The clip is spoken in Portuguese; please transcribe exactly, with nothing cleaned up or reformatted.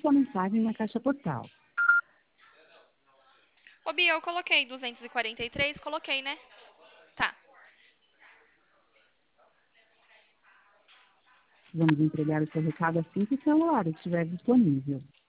sua mensagem na caixa postal. Ô, Bia, eu coloquei duzentos e quarenta e três, coloquei, né? Tá. Vamos entregar o seu recado assim que o celular estiver disponível.